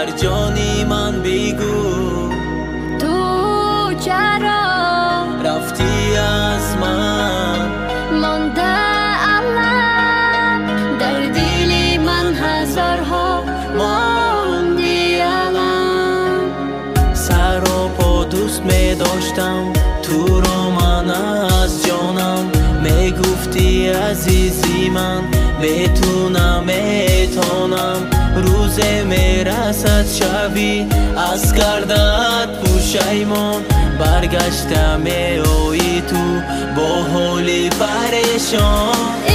جانی من بگو تو چرا رفتی از من؟ مانده علم در دل من هزارها ماندی علم. سر و پا دوست می داشتم تو رو من از جانم میگفتی عزیزی من میتونم میتونم روز میرسد شبی از کردت پوشیمان برگشته می آیی تو با حالی پریشان.